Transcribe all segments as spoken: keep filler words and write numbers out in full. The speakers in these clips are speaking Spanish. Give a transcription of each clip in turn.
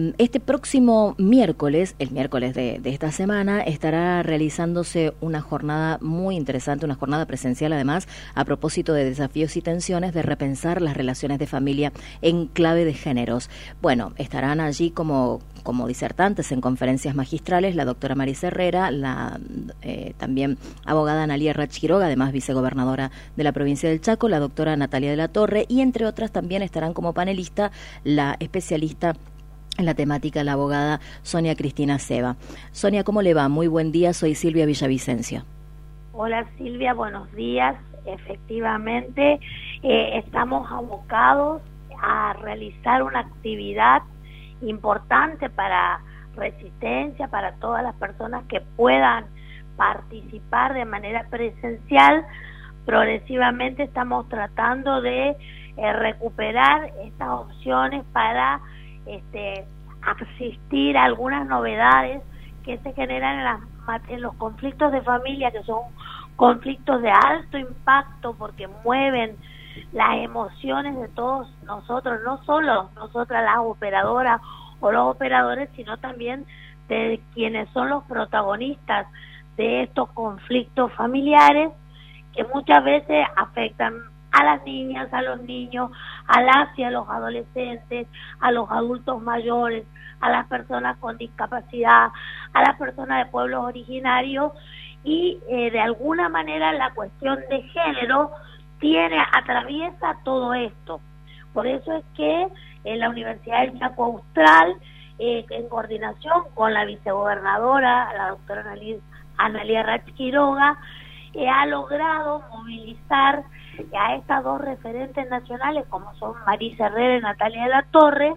Eh, este próximo miércoles, el miércoles de, de esta semana, estará realizándose una jornada muy interesante, una jornada presencial además, a propósito de desafíos y tensiones de repensar las relaciones de familia en clave de géneros. Bueno, estarán allí como, como disertantes en conferencias magistrales la doctora Marisa Herrera, la eh, también abogada Analía Rach Quiroga, además vicegobernadora de la provincia del Chaco, la doctora Natalia de la Torre, y entre otras también estarán como panelista la especialista en la temática, la abogada Sonia Cristina Ceba. Sonia, ¿cómo le va? Muy buen día, soy Silvia Villavicencio. Hola Silvia, buenos días. Efectivamente, eh, estamos abocados a realizar una actividad importante para Resistencia, para todas las personas que puedan participar de manera presencial. Progresivamente estamos tratando de eh, recuperar estas opciones para este, asistir a algunas novedades que se generan en, las, en los conflictos de familia, que son conflictos de alto impacto porque mueven las emociones de todos nosotros, no solo nosotras las operadoras o los operadores, sino también de quienes son los protagonistas de estos conflictos familiares, que muchas veces afectan a las niñas, a los niños, a las y a los adolescentes, a los adultos mayores, a las personas con discapacidad, a las personas de pueblos originarios, y eh, de alguna manera la cuestión de género tiene, atraviesa todo esto. Por eso es que en la Universidad del Chaco Austral, eh, en coordinación con la vicegobernadora, la doctora Analía Rach Quiroga, eh, ha logrado movilizar a estas dos referentes nacionales, como son Marisa Herrera y Natalia de la Torre,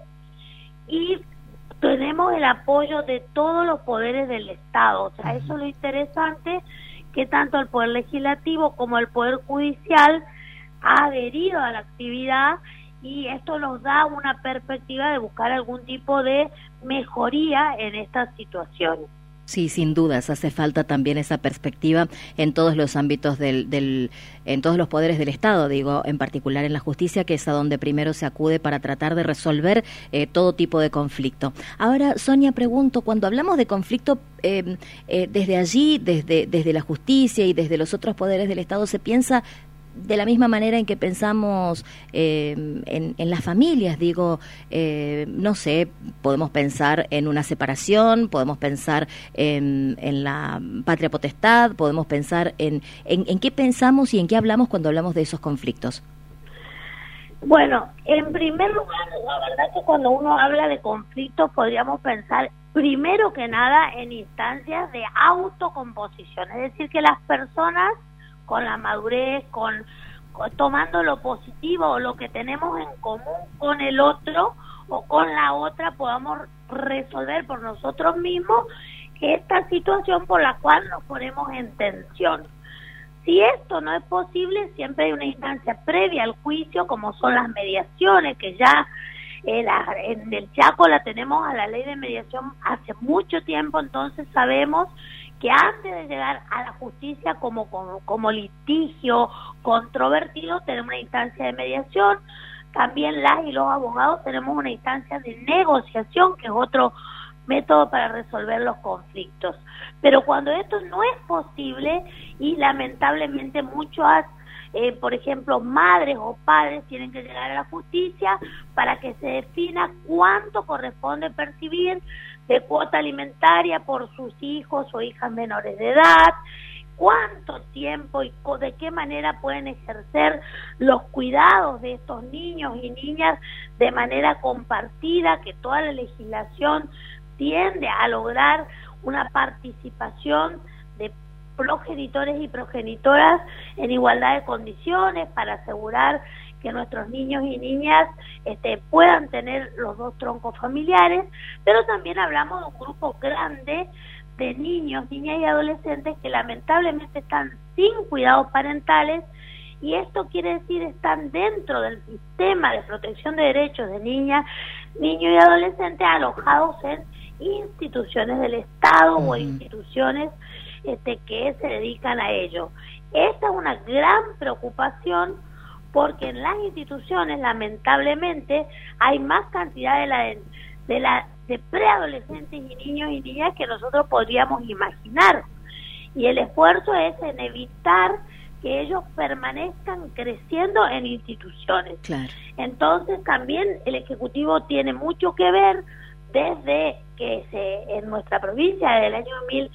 y tenemos el apoyo de todos los poderes del Estado. O sea, eso es lo interesante, que tanto el Poder Legislativo como el Poder Judicial ha adherido a la actividad, y esto nos da una perspectiva de buscar algún tipo de mejoría en estas situaciones. Sí, sin dudas, hace falta también esa perspectiva en todos los ámbitos del, del, en todos los poderes del Estado, digo, en particular en la justicia, que es a donde primero se acude para tratar de resolver eh, todo tipo de conflicto. Ahora, Sonia, pregunto, cuando hablamos de conflicto, eh, eh, desde allí, desde, desde la justicia y desde los otros poderes del Estado, ¿se piensa de la misma manera en que pensamos eh, en, en las familias? Digo, eh, no sé, podemos pensar en una separación, podemos pensar en, en la patria potestad, podemos pensar en, en, en qué pensamos y en qué hablamos cuando hablamos de esos conflictos. Bueno, en primer lugar, la verdad que cuando uno habla de conflictos podríamos pensar primero que nada en instancias de autocomposición, es decir, que las personas con la madurez, con, con tomando lo positivo o lo que tenemos en común con el otro o con la otra, podamos resolver por nosotros mismos esta situación por la cual nos ponemos en tensión. Si esto no es posible, siempre hay una instancia previa al juicio, como son las mediaciones, que ya eh, la, en el Chaco la tenemos a la ley de mediación hace mucho tiempo, entonces sabemos que antes de llegar a la justicia como, como, como litigio controvertido, tenemos una instancia de mediación. También las y los abogados tenemos una instancia de negociación, que es otro método para resolver los conflictos. Pero cuando esto no es posible, y lamentablemente muchas, eh, por ejemplo, madres o padres tienen que llegar a la justicia para que se defina cuánto corresponde percibir de cuota alimentaria por sus hijos o hijas menores de edad, cuánto tiempo y de qué manera pueden ejercer los cuidados de estos niños y niñas de manera compartida, que toda la legislación tiende a lograr una participación de progenitores y progenitoras en igualdad de condiciones para asegurar que nuestros niños y niñas este, puedan tener los dos troncos familiares, pero también hablamos de un grupo grande de niños, niñas y adolescentes que lamentablemente están sin cuidados parentales, y esto quiere decir están dentro del sistema de protección de derechos de niñas, niños y adolescentes alojados en instituciones del Estado uh-huh. o instituciones este, que se dedican a ello. Esta es una gran preocupación, porque en las instituciones lamentablemente hay más cantidad de, la, de la de preadolescentes y niños y niñas que nosotros podríamos imaginar. Y el esfuerzo es en evitar que ellos permanezcan creciendo en instituciones. Claro. Entonces también el Ejecutivo tiene mucho que ver desde que se en nuestra provincia, desde el año dos mil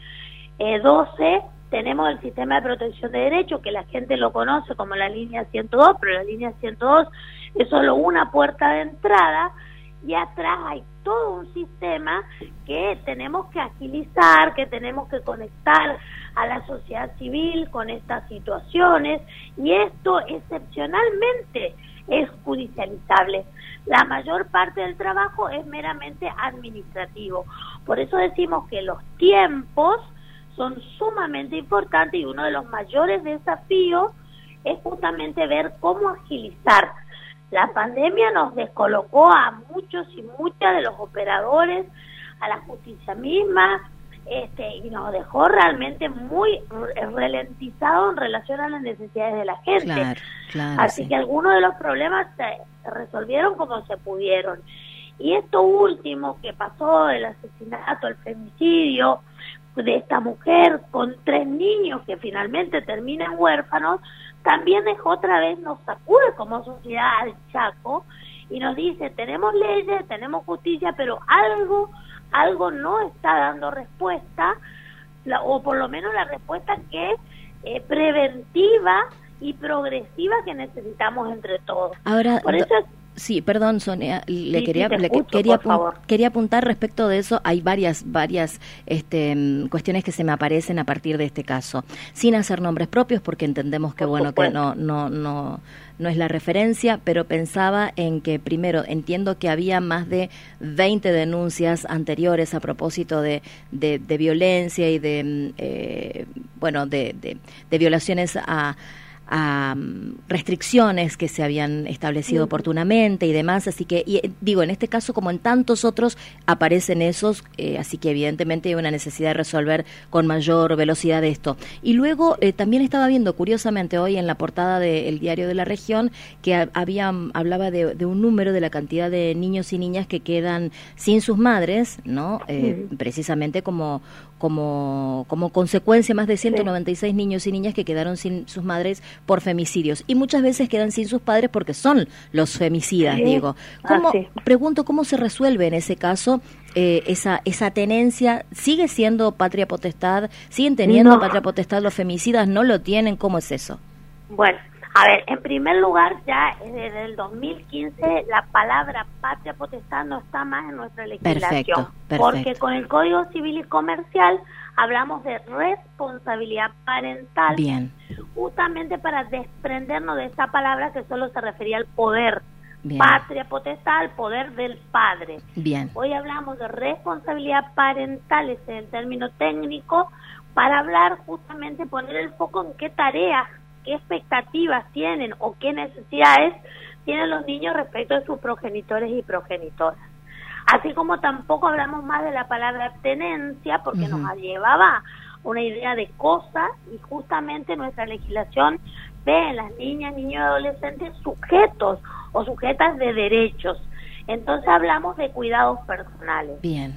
doce, tenemos el sistema de protección de derechos, que la gente lo conoce como la línea ciento dos, pero la línea ciento dos es solo una puerta de entrada, y atrás hay todo un sistema que tenemos que agilizar, que tenemos que conectar a la sociedad civil con estas situaciones, y esto excepcionalmente es judicializable. La mayor parte del trabajo es meramente administrativo. Por eso decimos que los tiempos son sumamente importantes, y uno de los mayores desafíos es justamente ver cómo agilizar. La pandemia nos descolocó a muchos y muchas de los operadores, a la justicia misma, este, y nos dejó realmente muy ralentizado en relación a las necesidades de la gente. Claro, claro, Así sí. que algunos de los problemas se, se resolvieron como se pudieron. Y esto último que pasó, el asesinato, el femicidio de esta mujer con tres niños que finalmente terminan huérfanos, también dejó otra vez, nos sacude como sociedad al Chaco y nos dice, tenemos leyes, tenemos justicia, pero algo, algo no está dando respuesta, la, o por lo menos la respuesta que eh, preventiva y progresiva que necesitamos entre todos. Ahora, por eso es, sí, perdón, Sonia, le sí, quería sí, le escucho, quería por favor. quería apuntar respecto de eso. Hay varias varias este, cuestiones que se me aparecen a partir de este caso, sin hacer nombres propios, porque entendemos que Por bueno supuesto. que no no no no es la referencia, pero pensaba en que primero entiendo que había más de veinte denuncias anteriores a propósito de de, de violencia y de eh, bueno de, de de violaciones a a restricciones que se habían establecido oportunamente y demás, así que, y, digo, en este caso como en tantos otros aparecen esos, eh, así que evidentemente hay una necesidad de resolver con mayor velocidad esto. Y luego eh, también estaba viendo curiosamente hoy en la portada del Diario de la Región que ha, había, hablaba de, de un número de la cantidad de niños y niñas que quedan sin sus madres, ¿no? Eh, sí. Precisamente como como como consecuencia, más de ciento noventa y seis sí. niños y niñas que quedaron sin sus madres por femicidios, y muchas veces quedan sin sus padres porque son los femicidas, sí. digo. ¿Cómo, ah, sí. Pregunto, ¿cómo se resuelve en ese caso eh, esa esa tenencia? ¿Sigue siendo patria potestad? ¿Siguen teniendo no. patria potestad los femicidas? ¿No lo tienen? ¿Cómo es eso? Bueno, a ver, en primer lugar, ya desde el dos mil quince la palabra patria potestad no está más en nuestra legislación. Perfecto, perfecto. Porque con el Código Civil y Comercial hablamos de responsabilidad parental. Bien. Justamente para desprendernos de esta palabra que solo se refería al poder. Bien. Patria potestad, el poder del padre. Bien. Hoy hablamos de responsabilidad parental, ese es el término técnico, para hablar justamente, poner el foco en qué tareas, qué expectativas tienen o qué necesidades tienen los niños respecto de sus progenitores y progenitoras. Así como tampoco hablamos más de la palabra tenencia, porque uh-huh. nos llevaba una idea de cosa, y justamente nuestra legislación ve en las niñas, niños y adolescentes sujetos o sujetas de derechos. Entonces hablamos de cuidados personales. Bien.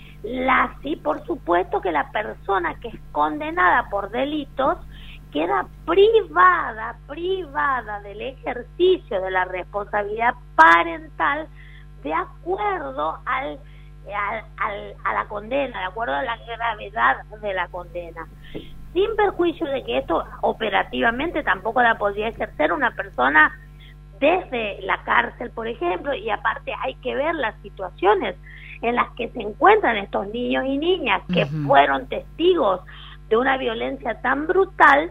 La, sí, por supuesto que la persona que es condenada por delitos queda privada, privada del ejercicio de la responsabilidad parental de acuerdo al, al, al, a la condena, de acuerdo a la gravedad de la condena. Sin perjuicio de que esto operativamente tampoco la podría ejercer una persona desde la cárcel, por ejemplo, y aparte hay que ver las situaciones en las que se encuentran estos niños y niñas que uh-huh. fueron testigos de una violencia tan brutal.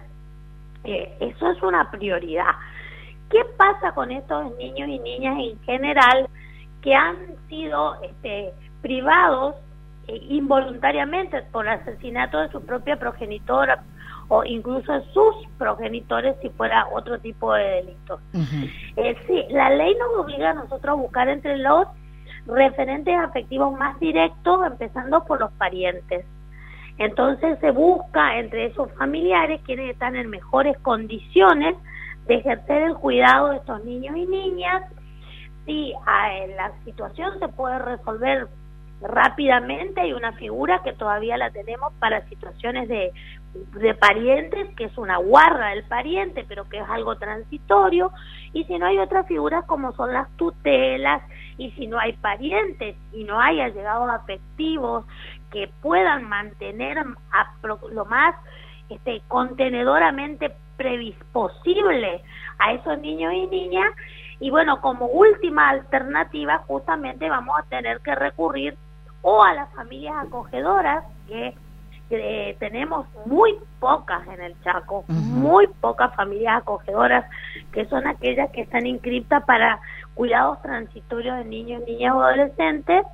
Eh, eso es una prioridad. ¿Qué pasa con estos niños y niñas en general que han sido este, privados eh, involuntariamente por asesinato de su propia progenitora o incluso de sus progenitores si fuera otro tipo de delitos? Uh-huh. Eh, sí, la ley nos obliga a nosotros a buscar entre los referentes afectivos más directos, empezando por los parientes. Entonces se busca entre esos familiares quienes están en mejores condiciones de ejercer el cuidado de estos niños y niñas, sí, la situación se puede resolver rápidamente. Hay una figura que todavía la tenemos para situaciones de, de parientes, que es una guarda del pariente, pero que es algo transitorio, y si no hay otras figuras como son las tutelas, y si no hay parientes y no hay allegados afectivos que puedan mantener a, lo más este, contenedoramente previs posible a esos niños y niñas. Y bueno, como última alternativa justamente vamos a tener que recurrir o a las familias acogedoras, que, que tenemos muy pocas en el Chaco, uh-huh. muy pocas familias acogedoras, que son aquellas que están inscritas para cuidados transitorios de niños, niñas o adolescentes,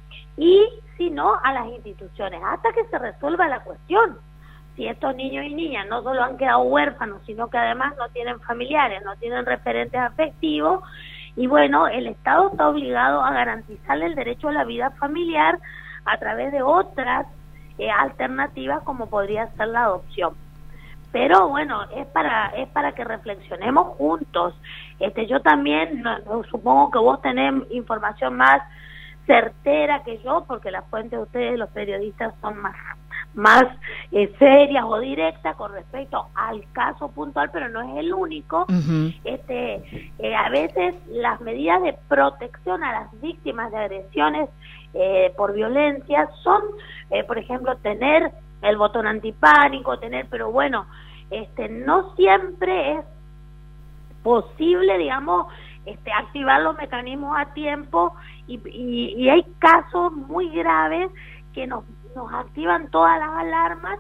y si no, a las instituciones, hasta que se resuelva la cuestión. Si estos niños y niñas no solo han quedado huérfanos, sino que además no tienen familiares, no tienen referentes afectivos, y bueno, el Estado está obligado a garantizarle el derecho a la vida familiar a través de otras eh, alternativas, como podría ser la adopción. Pero bueno, es para es para que reflexionemos juntos. Este, yo también, no, no, supongo que vos tenés información más certera que yo, porque las fuentes de ustedes, los periodistas, son más más eh, serias o directas con respecto al caso puntual, pero no es el único. Uh-huh. Este, eh, a veces las medidas de protección a las víctimas de agresiones eh, por violencia son, eh, por ejemplo, tener el botón antipánico, tener, pero bueno, este, no siempre es posible, digamos, este, activar los mecanismos a tiempo, y, y, y hay casos muy graves que nos nos activan todas las alarmas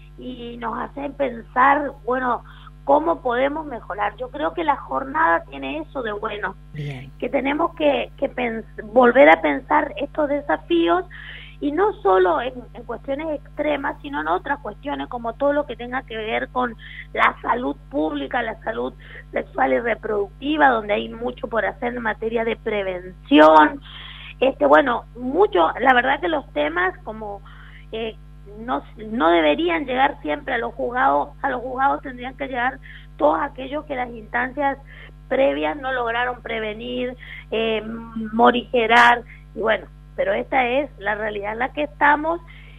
y nos hacen pensar, bueno, cómo podemos mejorar. Yo creo que la jornada tiene eso de bueno, bien, que tenemos que, que pens- volver a pensar estos desafíos, y no solo en, en cuestiones extremas, sino en otras cuestiones, como todo lo que tenga que ver con la salud pública, la salud sexual y reproductiva, donde hay mucho por hacer en materia de prevención. Este, bueno, mucho, la verdad que los temas como Eh, no no deberían llegar siempre a los juzgados, a los juzgados tendrían que llegar todos aquellos que las instancias previas no lograron prevenir, eh, morigerar, y bueno, pero esta es la realidad en la que estamos,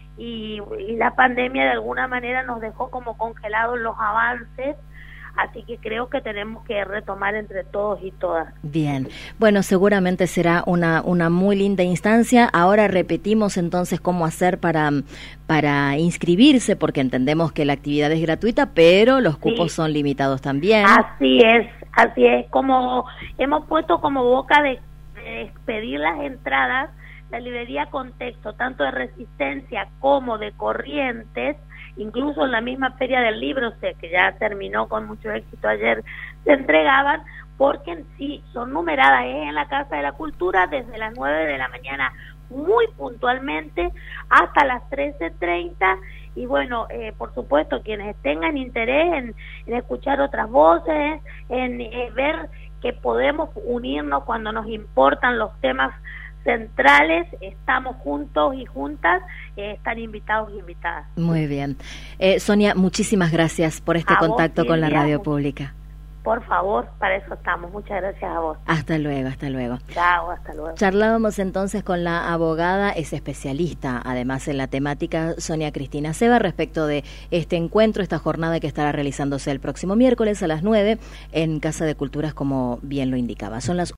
y, y la pandemia de alguna manera nos dejó como congelados los avances. Así que creo que tenemos que retomar entre todos y todas. Bien, bueno, seguramente será una una muy linda instancia. Ahora repetimos entonces cómo hacer para para inscribirse, porque entendemos que la actividad es gratuita, pero los cupos sí son limitados también. Así es, así es. Como hemos puesto como boca de, de expedir las entradas, la librería Contexto, tanto de Resistencia como de Corrientes, incluso en la misma Feria del Libro, o sea, que ya terminó con mucho éxito ayer, se entregaban, porque en sí son numeradas, ¿eh? En la Casa de la Cultura, desde las nueve de la mañana muy puntualmente hasta las trece treinta, y bueno, eh, por supuesto, quienes tengan interés en, en escuchar otras voces, en eh, ver que podemos unirnos cuando nos importan los temas centrales, estamos juntos y juntas, eh, están invitados y invitadas. Muy bien. Eh, Sonia, muchísimas gracias por este a contacto vos, con la Silvia, radio pública. Por favor, para eso estamos. Muchas gracias a vos. Hasta luego, hasta luego. Chao, hasta luego. Charlábamos entonces con la abogada, es especialista además en la temática, Sonia Cristina Ceva, respecto de este encuentro, esta jornada que estará realizándose el próximo miércoles a las nueve en Casa de Culturas, como bien lo indicaba. Son las